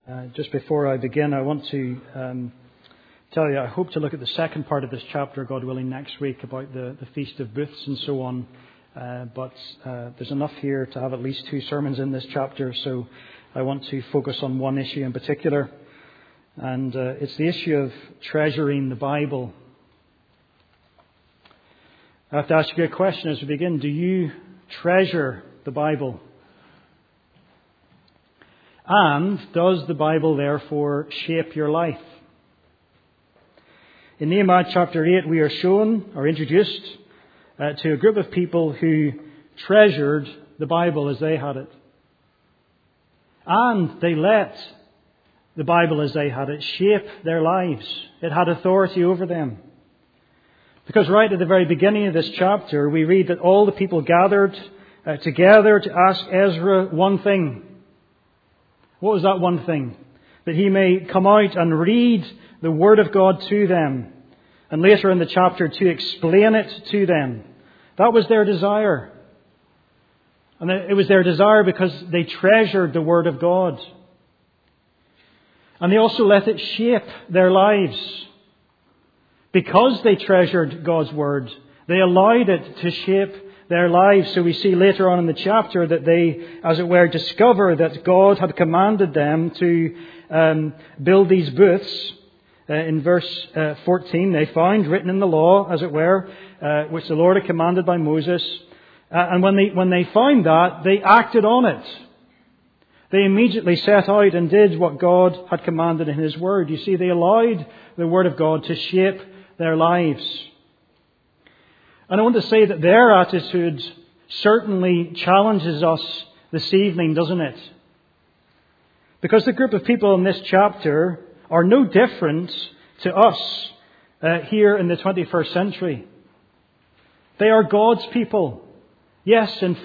Just before I begin, I want to tell you, I hope to look at the second part of this chapter, God willing, next week about the Feast of Booths and so on. But there's enough here to have at least two sermons in this chapter, so I want to focus on one issue in particular. And it's the issue of treasuring the Bible. I have to ask you a question as we begin. Do you treasure the Bible? And does the Bible therefore shape your life? In Nehemiah chapter 8 we are shown or introduced to a group of people who treasured the Bible as they had it. And they let the Bible as they had it shape their lives. It had authority over them. Because right at the very beginning of this chapter we read that all the people gathered together to ask Ezra one thing. What was that one thing? That he may come out and read the Word of God to them. And later in the chapter to explain it to them. That was their desire. And it was their desire because they treasured the Word of God. And they also let it shape their lives. Because they treasured God's Word, they allowed it to shape their lives. So we see later on in the chapter that they, as it were, discover that God had commanded them to build these booths. In verse 14, they found written in the law, as it were, which the Lord had commanded by Moses. And when they found that, they acted on it. They immediately set out and did what God had commanded in His Word. You see, they allowed the Word of God to shape their lives. And I want to say that their attitude certainly challenges us this evening, doesn't it? Because the group of people in this chapter are no different to us here in the 21st century. They are God's people. Yes, in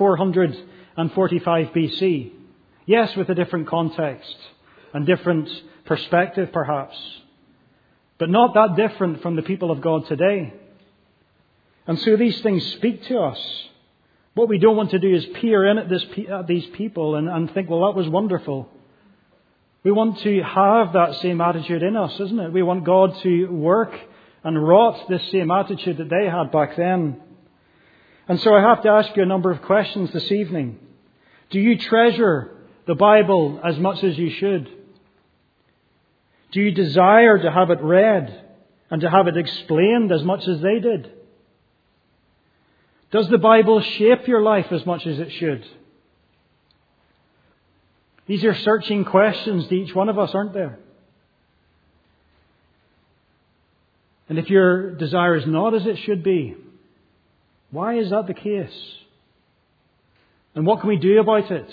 445 BC. Yes, with a different context and different perspective perhaps. But not that different from the people of God today. And so these things speak to us. What we don't want to do is peer in at these people and think, well, that was wonderful. We want to have that same attitude in us, isn't it? We want God to work and rot this same attitude that they had back then. And so I have to ask you a number of questions this evening. Do you treasure the Bible as much as you should? Do you desire to have it read and to have it explained as much as they did? Does the Bible shape your life as much as it should? These are searching questions to each one of us, aren't there? And if your desire is not as it should be, why is that the case? And what can we do about it?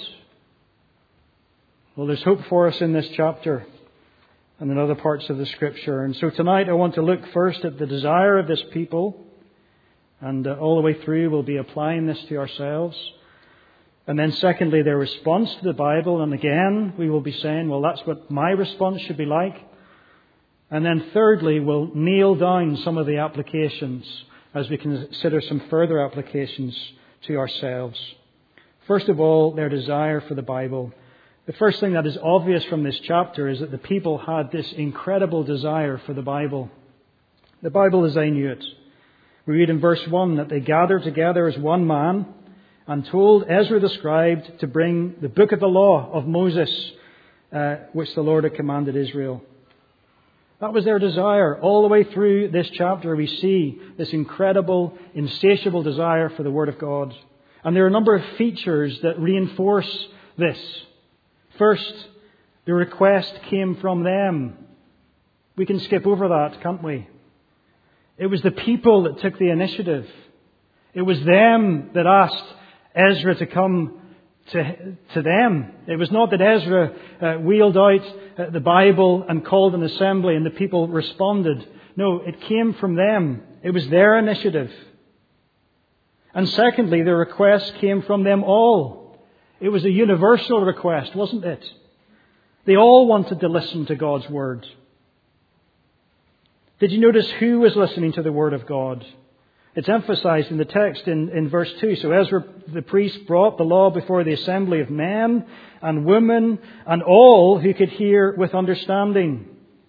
Well, there's hope for us in this chapter and in other parts of the Scripture. And so tonight I want to look first at the desire of this people. And all the way through we'll be applying this to ourselves. And then secondly, their response to the Bible. And again, we will be saying, well, that's what my response should be like. And then thirdly, we'll nail down some of the applications as we consider some further applications to ourselves. First of all, their desire for the Bible. The first thing that is obvious from this chapter is that the people had this incredible desire for the Bible. The Bible as they knew it. We read in verse 1 that they gathered together as one man and told Ezra the scribe to bring the book of the law of Moses, which the Lord had commanded Israel. That was their desire. All the way through this chapter we see this incredible, insatiable desire for the Word of God. And there are a number of features that reinforce this. First, the request came from them. We can skip over that, can't we? It was the people that took the initiative. It was them that asked Ezra to come to them. It was not that Ezra wheeled out the Bible and called an assembly and the people responded. No, it came from them. It was their initiative. And secondly, the request came from them all. It was a universal request, wasn't it? They all wanted to listen to God's Word. Did you notice who was listening to the Word of God? It's emphasized in the text in verse 2. So Ezra the priest brought the law before the assembly of men and women and all who could hear with understanding.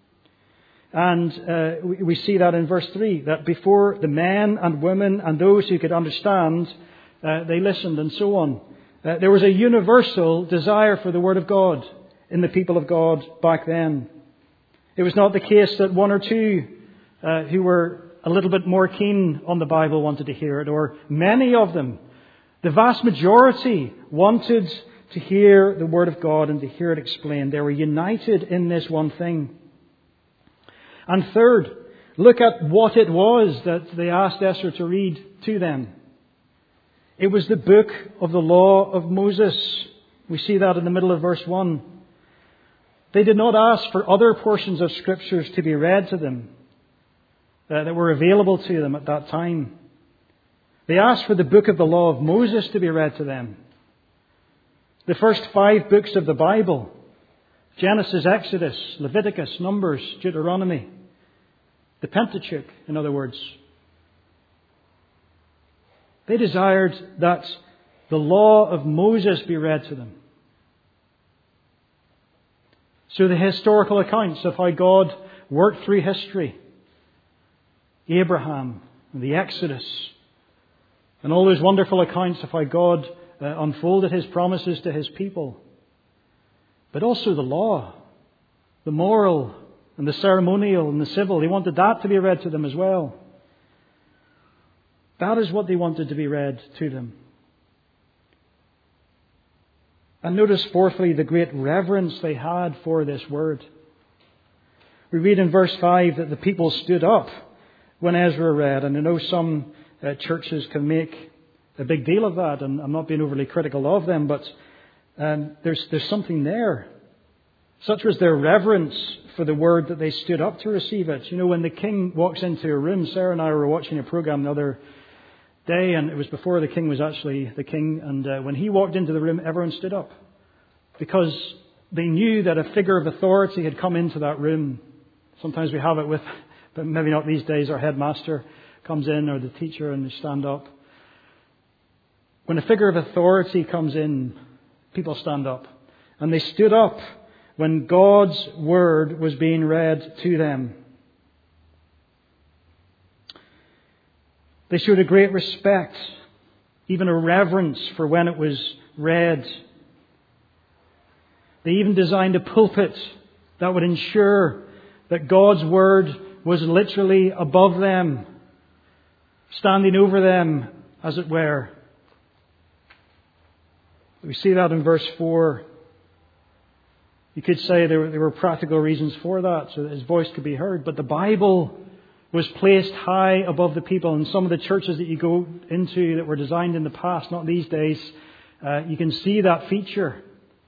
And we see that in verse 3, that before the men and women and those who could understand, they listened and so on. There was a universal desire for the Word of God in the people of God back then. It was not the case that one or two who were a little bit more keen on the Bible wanted to hear it, or many of them. The vast majority wanted to hear the Word of God and to hear it explained. They were united in this one thing. And third, look at what it was that they asked Esther to read to them. It was the book of the law of Moses. We see that in the middle of verse 1. They did not ask for other portions of Scriptures to be read to them that were available to them at that time. They asked for the book of the law of Moses to be read to them. The first 5 books of the Bible, Genesis, Exodus, Leviticus, Numbers, Deuteronomy, the Pentateuch, in other words. They desired that the law of Moses be read to them. So the historical accounts of how God worked through history, Abraham, and the Exodus, and all those wonderful accounts of how God unfolded His promises to His people. But also the law, the moral, and the ceremonial, and the civil. They wanted that to be read to them as well. That is what they wanted to be read to them. And notice, fourthly, the great reverence they had for this word. We read in verse 5 that the people stood up when Ezra read. And I know some churches can make a big deal of that, and I'm not being overly critical of them, but there's something there. Such was their reverence for the word that they stood up to receive it. You know, when the king walks into a room, Sarah and I were watching a program the other day, and it was before the king was actually the king, and when he walked into the room, everyone stood up because they knew that a figure of authority had come into that room. Sometimes we have it with, but maybe not these days, our headmaster comes in or the teacher and they stand up. When a figure of authority comes in, people stand up. And they stood up when God's word was being read to them. They showed a great respect, even a reverence for when it was read. They even designed a pulpit that would ensure that God's word was literally above them, standing over them, as it were. We see that in verse 4. You could say there were practical reasons for that, so that his voice could be heard. But the Bible was placed high above the people. And some of the churches that you go into that were designed in the past, not these days, you can see that feature.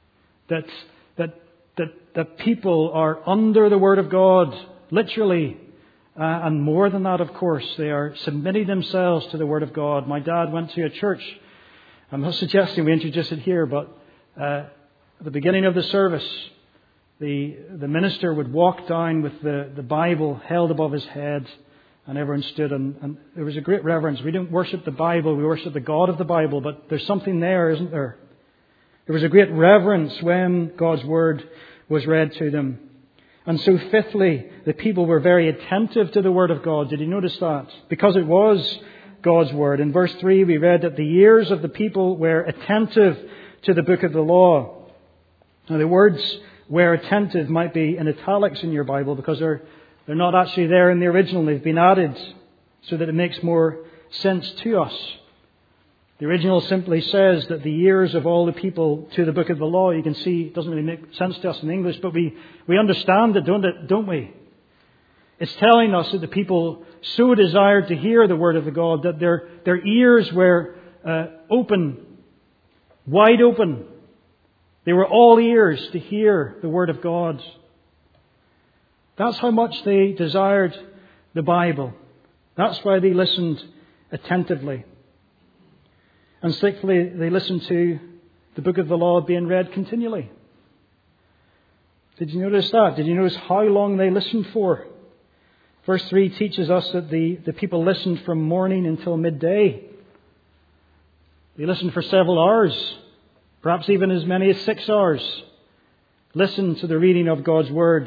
That people are under the Word of God, literally. And more than that, of course, they are submitting themselves to the Word of God. My dad went to a church. I'm not suggesting we introduce it here, but at the beginning of the service, the minister would walk down with the Bible held above his head, and everyone stood, and there was a great reverence. We don't worship the Bible, we worship the God of the Bible, but there's something there, isn't there? There was a great reverence when God's Word was read to them. And so fifthly, the people were very attentive to the Word of God. Did you notice that? Because it was God's Word. In verse 3 we read that the ears of the people were attentive to the book of the law. Now the words "were attentive" might be in italics in your Bible because they're not actually there in the original. They've been added so that it makes more sense to us. The original simply says that the ears of all the people to the book of the law. You can see it doesn't really make sense to us in English, but we understand it, don't we? It's telling us that the people so desired to hear the word of the God that their ears were open, wide open. They were all ears to hear the word of God. That's how much they desired the Bible. That's why they listened attentively. And sixthly, they listened to the book of the law being read continually. Did you notice that? Did you notice how long they listened for? Verse 3 teaches us that the people listened from morning until midday. They listened for several hours, perhaps even as many as 6 hours. Listen to the reading of God's Word.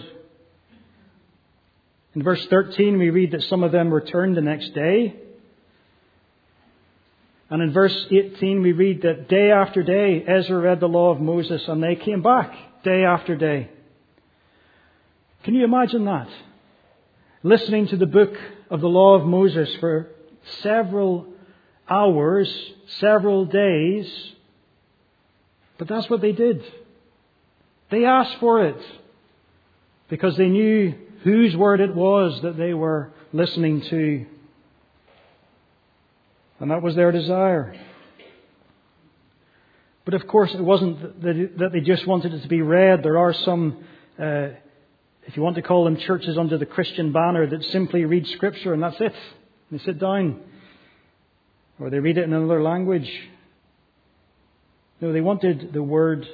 In verse 13 we read that some of them returned the next day. And in verse 18 we read that day after day Ezra read the law of Moses and they came back day after day. Can you imagine that? Listening to the book of the law of Moses for several hours, several days. But that's what they did. They asked for it because they knew whose word it was that they were listening to. And that was their desire. But of course it wasn't that they just wanted it to be read. There are some, if you want to call them churches under the Christian banner, that simply read Scripture and that's it. They sit down. Or they read it in another language. No, they wanted the Word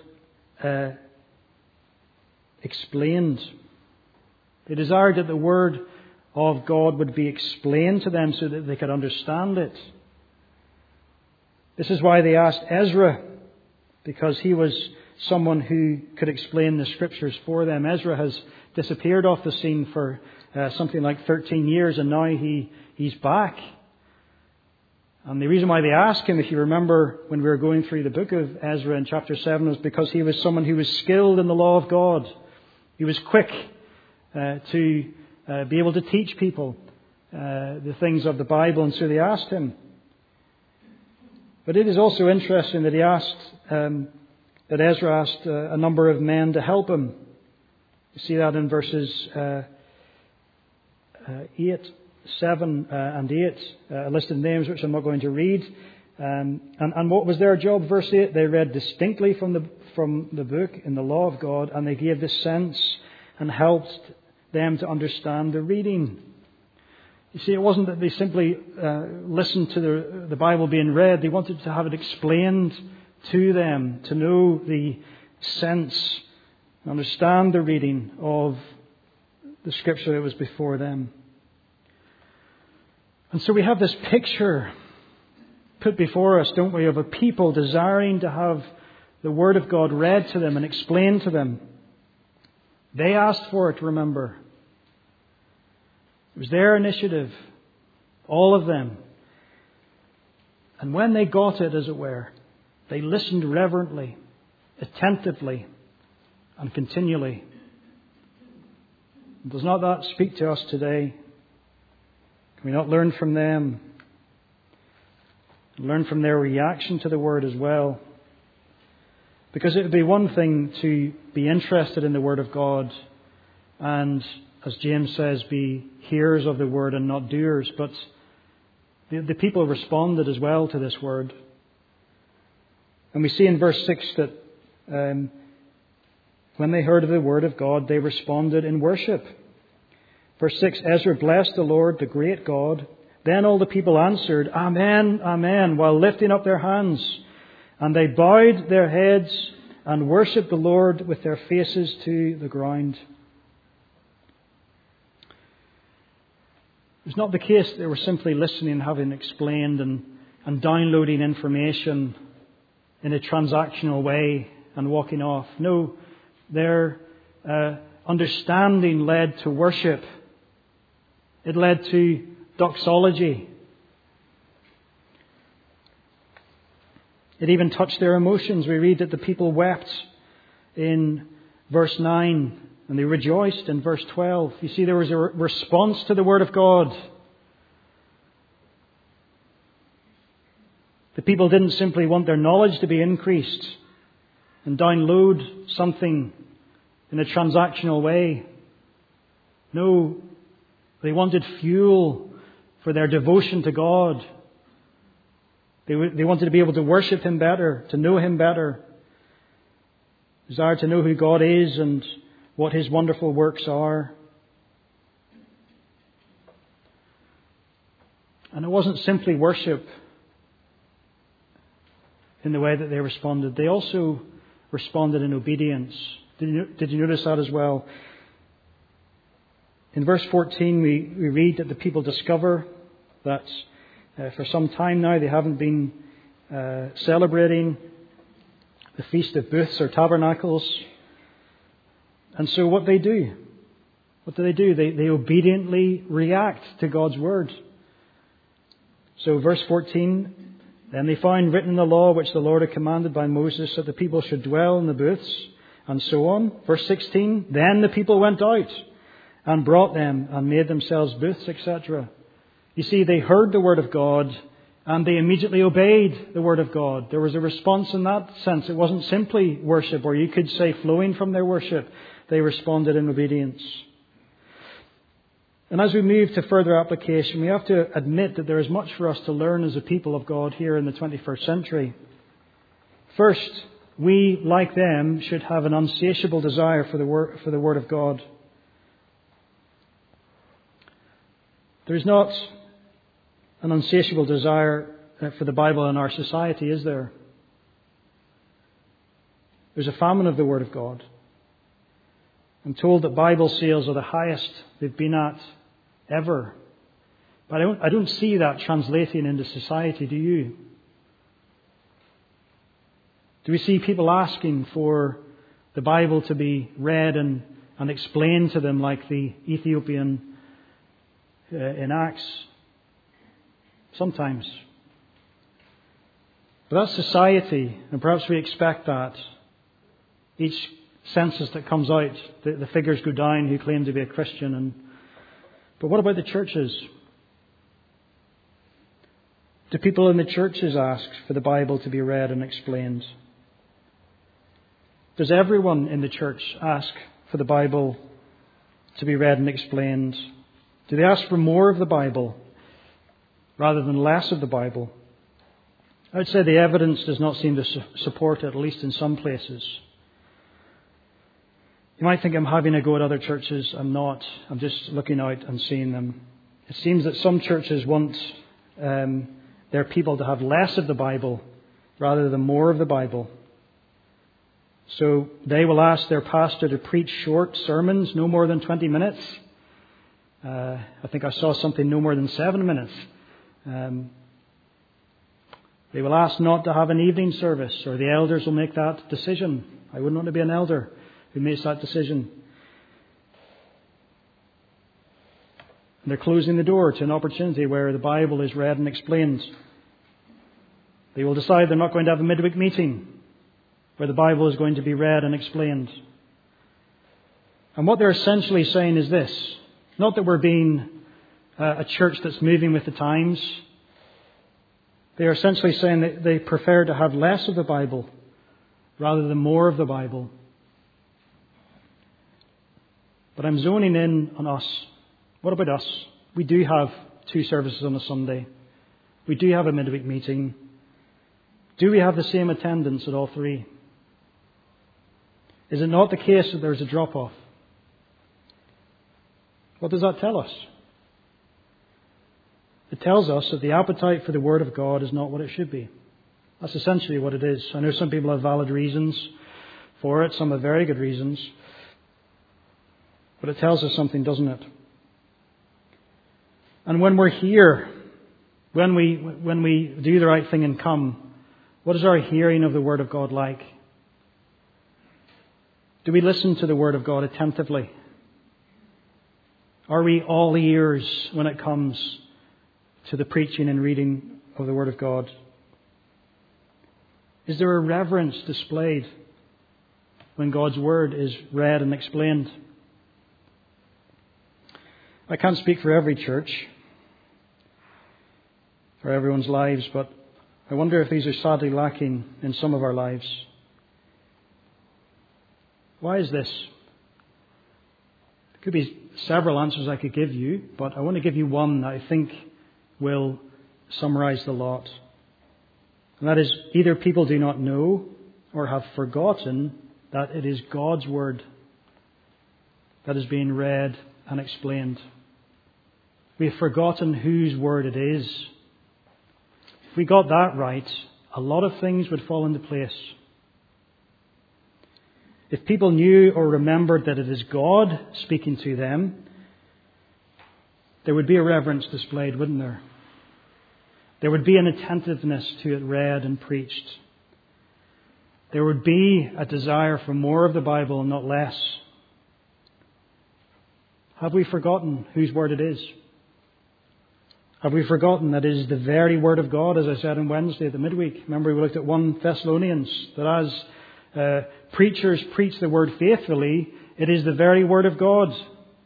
explained. They desired that the Word of God would be explained to them so that they could understand it. This is why they asked Ezra, because he was someone who could explain the Scriptures for them. Ezra has disappeared off the scene for something like 13 years, and now he's back. And the reason why they asked him, if you remember when we were going through the book of Ezra in chapter 7, was because he was someone who was skilled in the law of God. He was quick to be able to teach people the things of the Bible, and so they asked him. But it is also interesting that that Ezra asked a number of men to help him. You see that in verses 8, 7 and 8, a list of names which I'm not going to read. And what was their job? Verse 8, they read distinctly from the book in the law of God, and they gave the sense and helped them to understand the reading. You see, it wasn't that they simply listened to the Bible being read. They wanted to have it explained to them, to know the sense, understand the reading of the Scripture that was before them. And so we have this picture put before us, don't we, of a people desiring to have the Word of God read to them and explained to them. They asked for it, remember. It was their initiative, all of them. And when they got it, as it were, they listened reverently, attentively, and continually. Does not that speak to us today? Can we not learn from them? Learn from their reaction to the Word as well? Because it would be one thing to be interested in the Word of God and, as James says, be hearers of the Word and not doers. But the people responded as well to this Word. And we see in verse 6 that when they heard of the Word of God, they responded in worship. Verse 6, Ezra blessed the Lord, the great God. Then all the people answered, Amen, Amen, while lifting up their hands. And they bowed their heads and worshipped the Lord with their faces to the ground. It was not the case that they were simply listening, having explained and downloading information in a transactional way and walking off. No, their understanding led to worship. It led to doxology. It even touched their emotions. We read that the people wept in verse 9 and they rejoiced in verse 12. You see, there was a response to the Word of God. The people didn't simply want their knowledge to be increased and download something in a transactional way. No, they wanted fuel for their devotion to God. They wanted to be able to worship Him better, to know Him better. Desire to know who God is and what His wonderful works are. And it wasn't simply worship in the way that they responded. They also responded in obedience. Did you notice that as well? In verse 14 we read that the people discover that for some time now they haven't been celebrating the Feast of Booths or Tabernacles. And so what do? What do? They obediently react to God's word. So verse 14, then they found written in the law which the Lord had commanded by Moses that the people should dwell in the booths, and so on. Verse 16, then the people went out and brought them and made themselves booths, etc. You see, they heard the word of God and they immediately obeyed the word of God. There was a response in that sense. It wasn't simply worship, or you could say flowing from their worship. They responded in obedience. And as we move to further application, we have to admit that there is much for us to learn as a people of God here in the 21st century. First, we, like them, should have an insatiable desire for the Word of God. There's not an insatiable desire for the Bible in our society, is there? There's a famine of the Word of God. I'm told that Bible sales are the highest they've been at ever. But I don't see that translating into society, do you? Do we see people asking for the Bible to be read and explained to them like the Ethiopian in Acts? Sometimes. But that's society, and perhaps we expect that. Each census that comes out, the figures go down who claim to be a Christian. But what about the churches? Do people in the churches ask for the Bible to be read and explained? Does everyone in the church ask for the Bible to be read and explained? Do they ask for more of the Bible rather than less of the Bible? I would say the evidence does not seem to support it, at least in some places. You might think I'm having a go at other churches. I'm not. I'm just looking out and seeing them. It seems that some churches want their people to have less of the Bible rather than more of the Bible. So they will ask their pastor to preach short sermons, no more than 20 minutes. I think I saw something no more than 7 minutes. They will ask not to have an evening service, or the elders will make that decision. I wouldn't want to be an elder who makes that decision. And they're closing the door to an opportunity where the Bible is read and explained. They will decide they're not going to have a midweek meeting where the Bible is going to be read and explained. And what they're essentially saying is this: not that we're being a church that's moving with the times. They are essentially saying that they prefer to have less of the Bible rather than more of the Bible. But I'm zoning in on us. What about us? We do have 2 services on a Sunday. We do have a midweek meeting. Do we have the same attendance at all 3? Is it not the case that there's a drop-off? What does that tell us? It tells us that the appetite for the Word of God is not what it should be. That's essentially what it is. I know some people have valid reasons for it. Some have very good reasons. But it tells us something, doesn't it? And when we're here, when we do the right thing and come, what is our hearing of the Word of God like? Do we listen to the Word of God attentively? Are we all ears when it comes to the preaching and reading of the Word of God? Is there a reverence displayed when God's Word is read and explained? I can't speak for every church, for everyone's lives, but I wonder if these are sadly lacking in some of our lives. Why is this? There could be several answers I could give you, but I want to give you one that I think will summarize the lot. And that is, either people do not know or have forgotten that it is God's Word that is being read and explained. We have forgotten whose word it is. If we got that right, a lot of things would fall into place. If people knew or remembered that it is God speaking to them, there would be a reverence displayed, wouldn't there? There would be an attentiveness to it read and preached. There would be a desire for more of the Bible and not less. Have we forgotten whose word it is? Have we forgotten that it is the very word of God, as I said on Wednesday at the midweek? Remember we looked at 1 Thessalonians, that as preachers preach the word faithfully, it is the very word of God.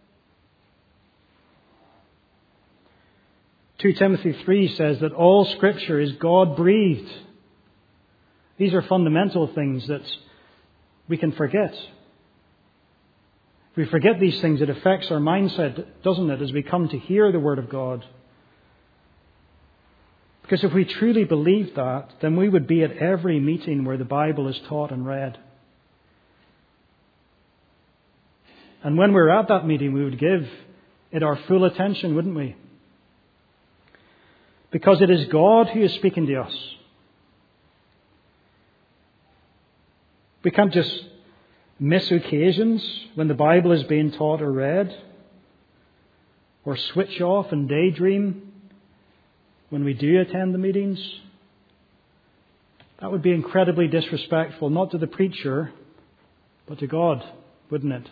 2 Timothy 3 says that all Scripture is God-breathed. These are fundamental things that we can forget. If we forget these things, it affects our mindset, doesn't it, as we come to hear the Word of God? Because if we truly believed that, then we would be at every meeting where the Bible is taught and read. And when we're at that meeting, we would give it our full attention, wouldn't we? Because it is God who is speaking to us. We can't just miss occasions when the Bible is being taught or read, or switch off and daydream when we do attend the meetings. That would be incredibly disrespectful, not to the preacher, but to God, wouldn't it?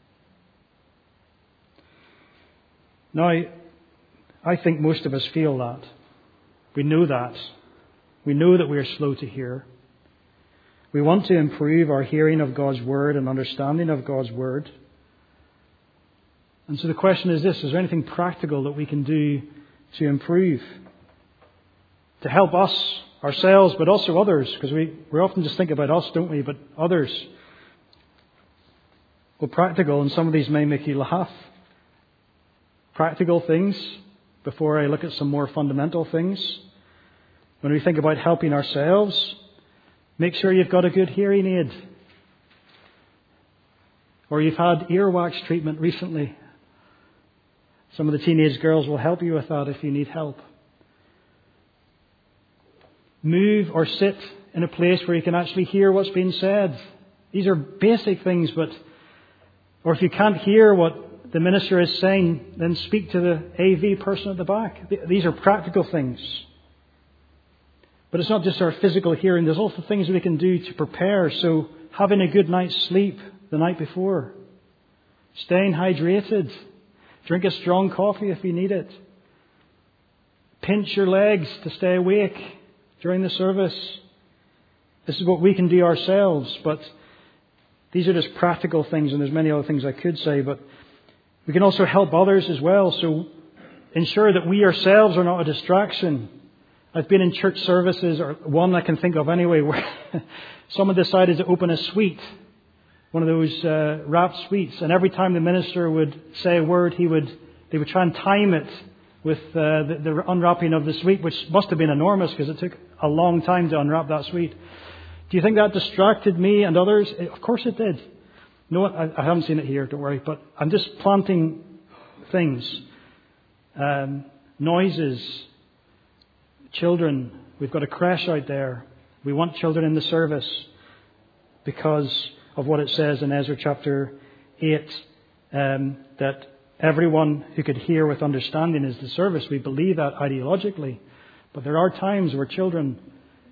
Now, I think most of us feel that. We know that. We know that we are slow to hear. We want to improve our hearing of God's Word and understanding of God's Word. And so the question is this: is there anything practical that we can do to improve? To help us, ourselves, but also others, because we often just think about us, don't we? But others. Well, practical, and some of these may make you laugh. Practical things, before I look at some more fundamental things. When we think about helping ourselves, make sure you've got a good hearing aid. Or you've had earwax treatment recently. Some of the teenage girls will help you with that if you need help. Move or sit in a place where you can actually hear what's being said. These are basic things, or if you can't hear what the minister is saying, then speak to the AV person at the back. These are practical things. But it's not just our physical hearing. There's also things we can do to prepare. So having a good night's sleep the night before. Staying hydrated. Drink a strong coffee if you need it. Pinch your legs to stay awake during the service. This is what we can do ourselves. But these are just practical things, and there's many other things I could say. But we can also help others as well. So ensure that we ourselves are not a distraction. I've been in church services, or one I can think of anyway, where someone decided to open a sweet, one of those wrapped sweets, and every time the minister would say a word, they would try and time it with the unwrapping of the sweet, which must have been enormous because it took a long time to unwrap that sweet. Do you think that distracted me and others? Of course it did. No, I haven't seen it here, don't worry, but I'm just planting things, noises. Children, we've got a creche out there. We want children in the service because of what it says in Ezra chapter 8, that everyone who could hear with understanding is the service. We believe that ideologically. But there are times where children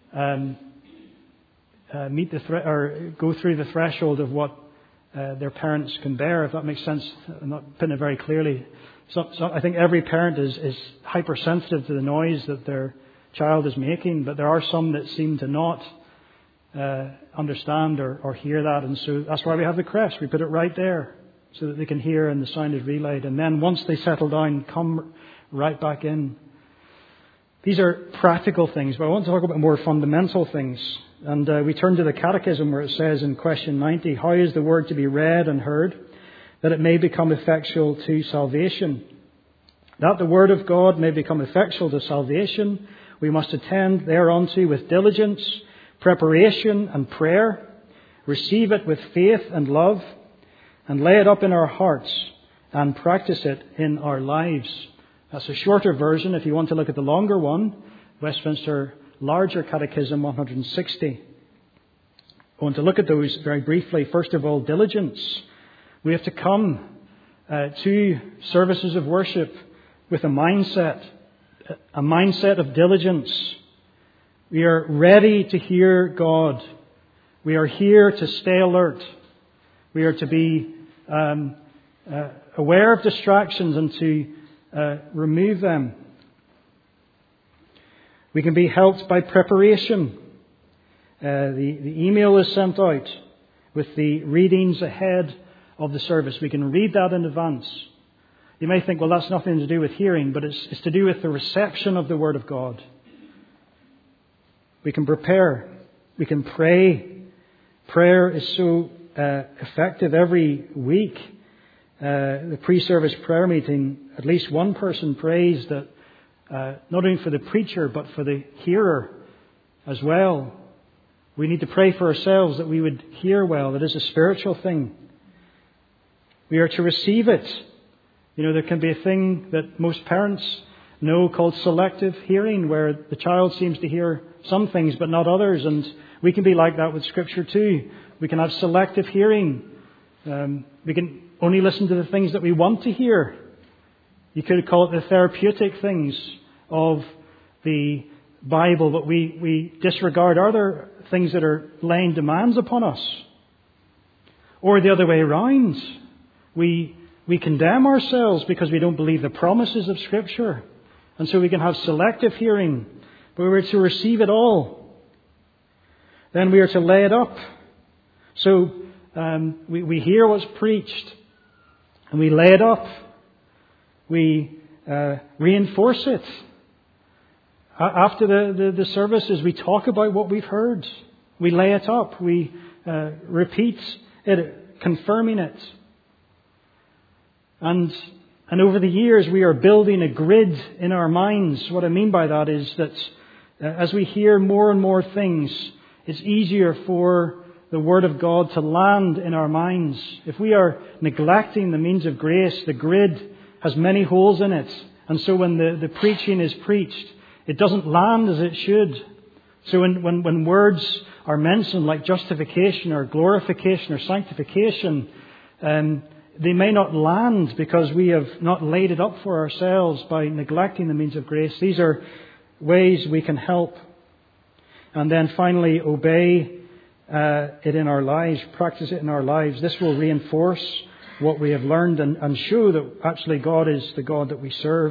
go through the threshold of what their parents can bear, if that makes sense. I'm not putting it very clearly. So I think every parent is hypersensitive to the noise that their child is making, but there are some that seem to not understand or hear that, and so that's why we have the crest. We put it right there so that they can hear and the sound is relayed, and then once they settle down, come right back in. These are practical things, but I want to talk about more fundamental things. And we turn to the Catechism where it says in question 90, how is the word to be read and heard that it may become effectual to salvation? That the word of God may become effectual to salvation, we must attend thereunto with diligence, preparation and prayer, receive it with faith and love, and lay it up in our hearts and practice it in our lives. That's a shorter version. If you want to look at the longer one, Westminster Larger Catechism 160. I want to look at those very briefly. First of all, diligence. We have to come to services of worship with a mindset of diligence. We are ready to hear God. We are here to stay alert. We are to be aware of distractions and to remove them. We can be helped by preparation. The email is sent out with the readings ahead of the service. We can read that in advance. You may think, well, that's nothing to do with hearing, but it's to do with the reception of the Word of God. We can prepare. We can pray. Prayer is so effective. Every week, the pre-service prayer meeting, at least one person prays that not only for the preacher, but for the hearer as well. We need to pray for ourselves that we would hear well. That is a spiritual thing. We are to receive it. You know, there can be a thing that most parents know called selective hearing, where the child seems to hear some things but not others. And we can be like that with Scripture too. We can have selective hearing. We can only listen to the things that we want to hear. You could call it the therapeutic things of the Bible, but we disregard other things that are laying demands upon us. Or the other way around. We condemn ourselves because we don't believe the promises of Scripture. And so we can have selective hearing, but we're to receive it all. Then we are to lay it up. So we hear what's preached and we lay it up. We reinforce it. After the services, we talk about what we've heard. We lay it up. We repeat it, confirming it. And over the years, we are building a grid in our minds. What I mean by that is that as we hear more and more things, it's easier for the Word of God to land in our minds. If we are neglecting the means of grace, the grid has many holes in it. And so when the preaching is preached, it doesn't land as it should. So when words are mentioned like justification or glorification or sanctification, they may not land because we have not laid it up for ourselves by neglecting the means of grace. These are ways we can help. And then finally, obey it in our lives, practice it in our lives. This will reinforce what we have learned and show that actually God is the God that we serve.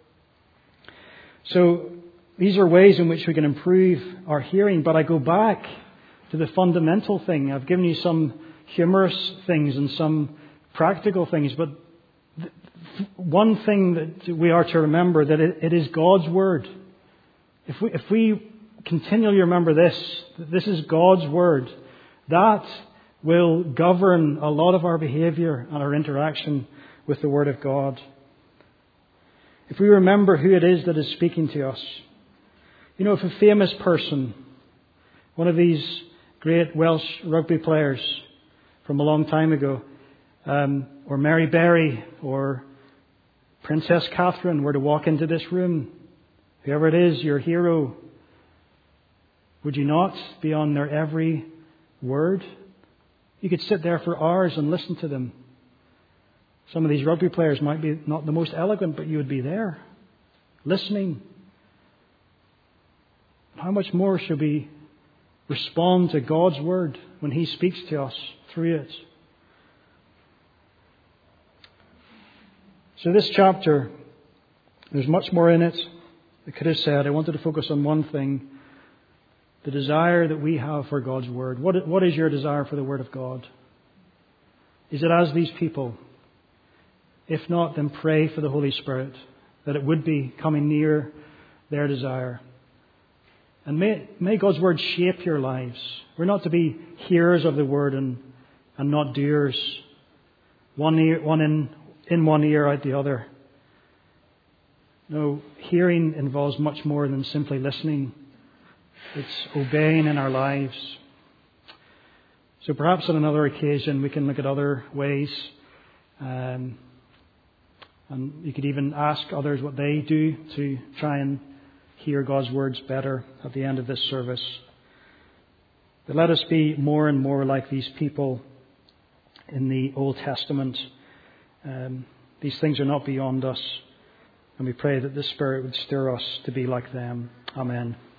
So these are ways in which we can improve our hearing. But I go back to the fundamental thing. I've given you some humorous things and some practical things. But one thing that we are to remember, that it is God's Word. If we continually remember this, that this is God's Word, that will govern a lot of our behaviour and our interaction with the Word of God. If we remember who it is that is speaking to us. You know, if a famous person, one of these great Welsh rugby players from a long time ago, or Mary Berry or Princess Catherine were to walk into this room, whoever it is, your hero, would you not be on their every word? You could sit there for hours and listen to them. Some of these rugby players might be not the most eloquent, but you would be there, listening. How much more should we respond to God's Word when He speaks to us through it? So this chapter, there's much more in it. I could have said I wanted to focus on one thing. The desire that we have for God's Word. What is your desire for the Word of God? Is it as these people? If not, then pray for the Holy Spirit, that it would be coming near their desire. And may God's Word shape your lives. We're not to be hearers of the Word and not doers. One in one ear, out the other. No, hearing involves much more than simply listening. It's obeying in our lives. So perhaps on another occasion we can look at other ways. And you could even ask others what they do to try and hear God's words better at the end of this service. But let us be more and more like these people in the Old Testament. These things are not beyond us. And we pray that the Spirit would stir us to be like them. Amen.